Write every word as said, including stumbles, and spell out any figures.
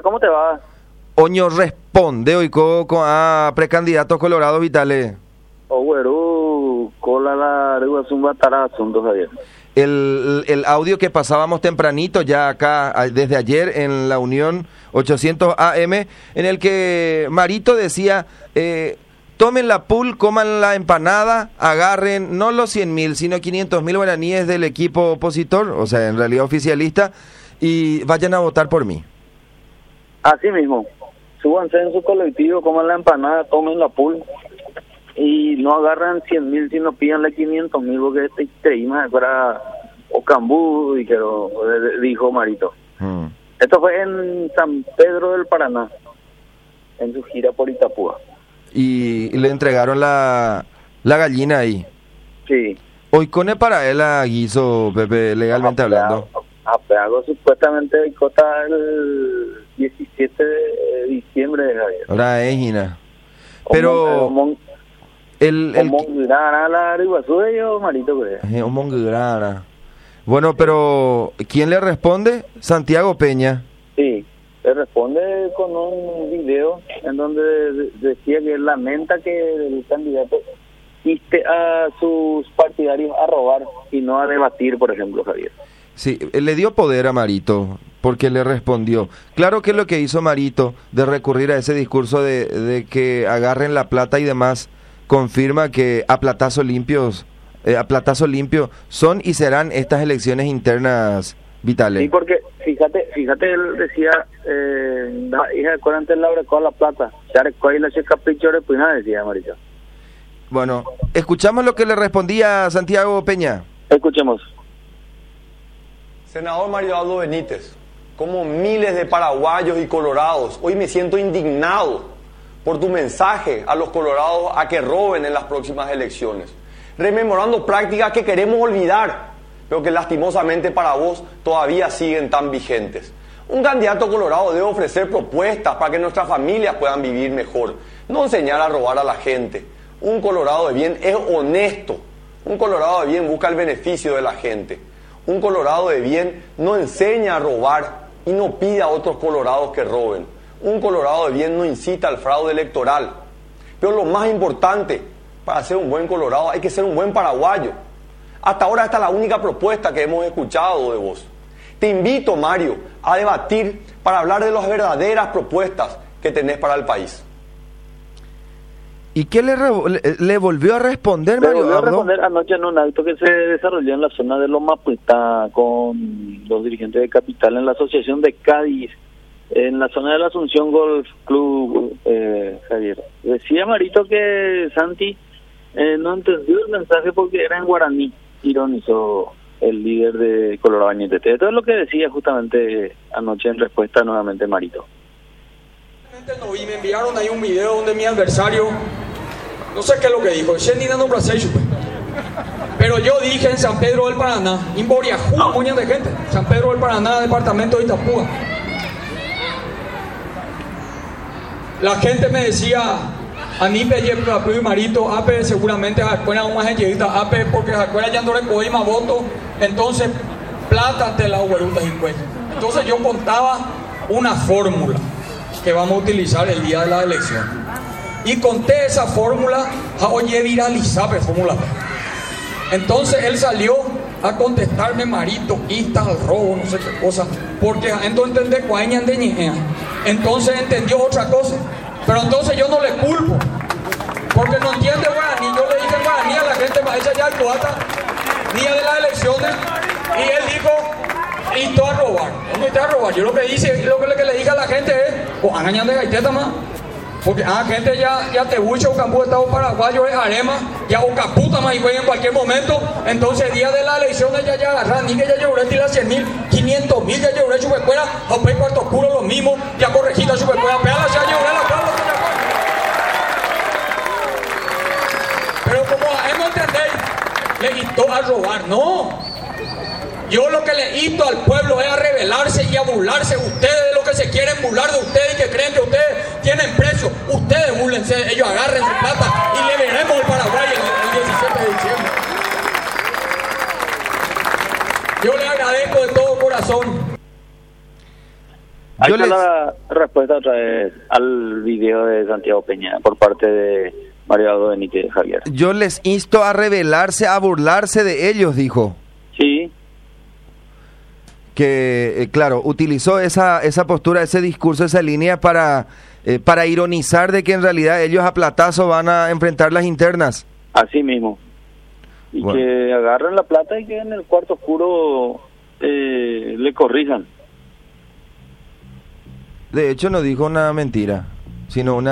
¿cómo te va? Oño responde hoy con a precandidatos colorados vitales. O güero, cola la Iguazumba Tara asuntos ayer. El, el audio que pasábamos tempranito ya acá desde ayer en la Unión ochocientos A M, en el que Marito decía, eh, tomen la pool, coman la empanada, agarren no los cien mil, sino quinientos mil guaraníes del equipo opositor, o sea, en realidad oficialista, y vayan a votar por mí. Así mismo, súbanse en su colectivo, coman la empanada, tomen la pool, y no agarran cien mil, sino pídanle quinientos mil, porque este tema fuera Ocambú, y que lo, dijo Marito. Hmm. Esto fue en San Pedro del Paraná, en su gira por Itapúa. Y, y le entregaron la, la gallina ahí. Sí. Hoy con el para él a guiso, Pepe, legalmente Apeago, hablando. Apeago supuestamente cota el diecisiete de diciembre de Javier. Ahora es Gina. Pero... Mon, el el Mongrana la Iguazú de yo, Marito, eh, Mongrana. Bueno, pero ¿quién le responde? Santiago Peña. Sí, le responde con un video en donde decía que lamenta que el candidato inste a sus partidarios a robar y no a debatir, por ejemplo, Javier. Sí, le dio poder a Marito porque le respondió. Claro que lo que hizo Marito de recurrir a ese discurso de, de que agarren la plata y demás confirma que a platazo limpios, eh, a platazo limpio son y serán estas elecciones internas vitales. Sí, porque fíjate, fíjate él decía, eh, hija de cuarenta la con la plata, ya recoge la checa pichores, pues nada decía Marito. Bueno, escuchamos lo que le respondía Santiago Peña. Escuchemos. Senador Mario Aldo Benítez, como miles de paraguayos y colorados, hoy me siento indignado por tu mensaje a los colorados a que roben en las próximas elecciones, rememorando prácticas que queremos olvidar, pero que lastimosamente para vos todavía siguen tan vigentes. Un candidato colorado debe ofrecer propuestas para que nuestras familias puedan vivir mejor, no enseñar a robar a la gente. Un colorado de bien es honesto, un colorado de bien busca el beneficio de la gente. Un colorado de bien no enseña a robar y no pide a otros colorados que roben. Un colorado de bien no incita al fraude electoral. Pero lo más importante, para ser un buen colorado hay que ser un buen paraguayo. Hasta ahora esta es la única propuesta que hemos escuchado de vos. Te invito, Mario, a debatir para hablar de las verdaderas propuestas que tenés para el país. ¿Y qué le, le, le volvió a responder, le Mario? Le volvió a responder anoche en un acto que se desarrolló en la zona de Loma Puesta con los dirigentes de Capital en la Asociación de Cádiz, en la zona de la Asunción Golf Club, eh, Javier. Decía Marito que Santi eh, no entendió el mensaje porque era en guaraní, ironizó el líder de Colorado Bañete. Esto es lo que decía justamente anoche en respuesta nuevamente Marito. No vi, me enviaron ahí un video donde mi adversario, no sé qué es lo que dijo, pero yo dije en San Pedro del Paraná, en Boriajú, muña de gente, San Pedro del Paraná, departamento de Itapúa. La gente me decía, a mí me lleva y Marito, ape seguramente Jacuera una gente, ape porque Jacuera ya no recogí más votos, entonces plata de la hueruta y pues. Entonces yo contaba una fórmula que vamos a utilizar el día de la elección. Y conté esa fórmula, oye, viralizar la fórmula. Entonces él salió a contestarme, Marito, insta al robo, no sé qué cosa, porque entonces entendé cuáñan de ñea. Entonces entendió otra cosa, pero entonces yo no le culpo, porque no entiende guaraní. Yo le dije guaraní a la gente, esa ya cuata, día de las elecciones, y él dijo, instó a robar. No instó a robar. Yo lo que hice, lo que le dije a la gente es, o hagan de gaiteta más. Porque a la gente ya, ya te bucha, Ocambú, Estado paraguayo, es arema, ya Ocaputa más y en cualquier momento. Entonces, día de las elecciones ya ya agarran, ni que ya llevaré tira cien mil, quinientos mil, ya llevaré chupecuera, a un cuarto oscuro lo mismo, ya corregida chupecuera, pegala, ya llevaré la plata. Pero como hemos entender, le instó a robar, no. Yo lo que le insto al pueblo es a rebelarse y a burlarse ustedes de lo que se quieren burlar de ustedes y que creen que ustedes tienen precio. Ustedes búrlense, ellos agarren su plata y le veremos el Paraguay el, el diecisiete de diciembre. Yo le agradezco de todo corazón. Ahí Yo está les, la respuesta otra vez al video de Santiago Peña por parte de Mario Aldo Benítez de Javier. yo les insto a rebelarse, a burlarse de ellos, dijo. Sí, Que, eh, claro, utilizó esa esa postura, ese discurso, esa línea para, eh, para ironizar de que en realidad ellos a platazo van a enfrentar las internas. así mismo. Y Bueno. que agarren la plata y que en el cuarto oscuro eh, le corrijan. De hecho, no dijo una mentira, sino una...